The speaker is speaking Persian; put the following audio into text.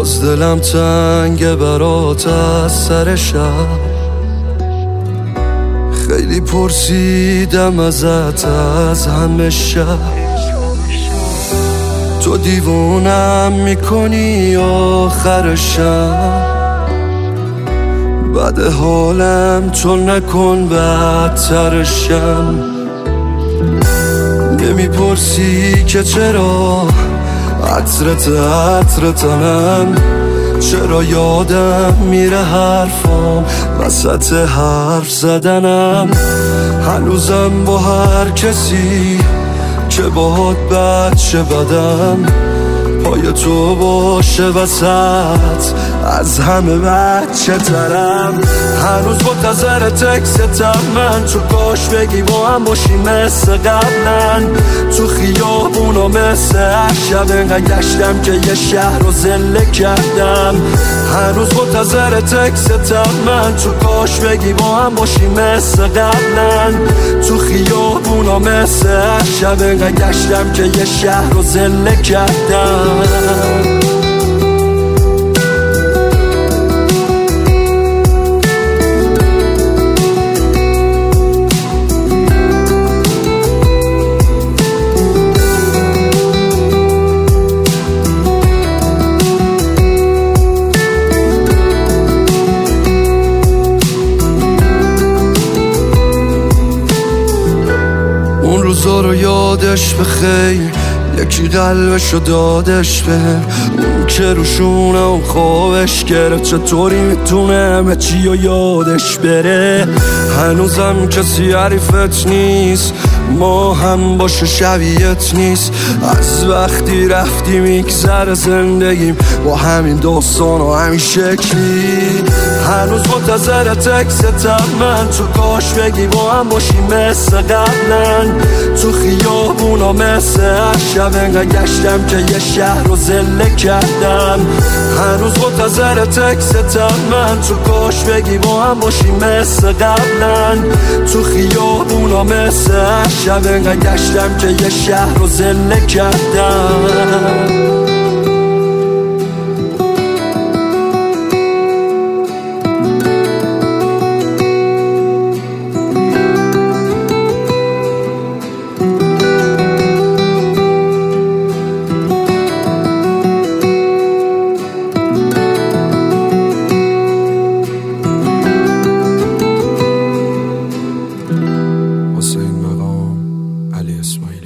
باز دلم تنگه برات از سر شب. خیلی پرسیدم ازت از همه شب. تو دیوونم میکنی آخرشم. بده حالم تو نکن بدترشم. نمیپرسی که چرا عطرتنم، چرا یادم میره حرفام وسط حرف زدنم. هنوزم با هر کسی که باهات بچه بدم، پای تو باشه وسط از همه بچه ترم. هنوز منتظر تکستم من، تو کاش بگی با هم باشی مثل قبلن. تو خیابونا مثل هر شب انقدر گشتم که یه شهر رو زله کردم. هنوز منتظر تکستم من، تو کاش بگی با هم باشی مثل قبلن. تو خیابونا مثل هر شب انقدر گشتم که یه شهر رو زله کردم. اون روزا رو یادش بخیر، یکی قلبشو دادش به اون که روشونه اون خوابش گرفت. چطوری میتونه همه چی و یادش بره؟ هنوزم کسی حریفت نیست، ما هم باشه شبیهت نیست. از وقتی رفتی میگذره زندگیم با همین داستان و همین شکلی. هنوز منتظر تکستم من، تو کاش بگی با هم باشی مثل قبلن. تو خیابونا مثل هر شب انقدر گشتم که یه شهر رو زله کردم. هنوز منتظر تکستم من، تو کاش بگی با هم باشی مثل قبلن. تو خیابونا مثل هر شب انقدر گشتم که یه شهر رو زله کردم. حسین مقام، علی اسماعیل.